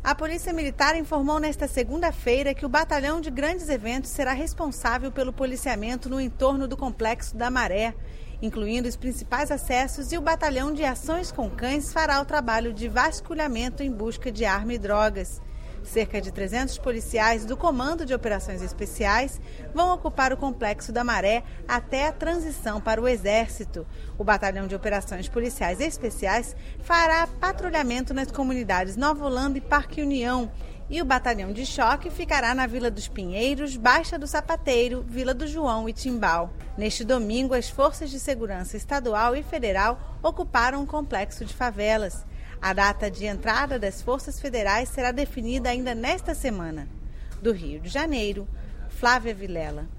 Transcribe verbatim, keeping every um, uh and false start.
A Polícia Militar informou nesta segunda-feira que o Batalhão de Grandes Eventos será responsável pelo policiamento no entorno do Complexo da Maré, incluindo os principais acessos, e o Batalhão de Ações com Cães fará o trabalho de vasculhamento em busca de arma e drogas. Cerca de trezentos policiais do Comando de Operações Especiais vão ocupar o Complexo da Maré até a transição para o Exército. O Batalhão de Operações Policiais Especiais fará patrulhamento nas comunidades Nova Holanda e Parque União. E o Batalhão de Choque ficará na Vila dos Pinheiros, Baixa do Sapateiro, Vila do João e Timbal. Neste domingo, as Forças de Segurança Estadual e Federal ocuparam o complexo de favelas. A data de entrada das forças federais será definida ainda nesta semana. Do Rio de Janeiro, Flávia Vilela.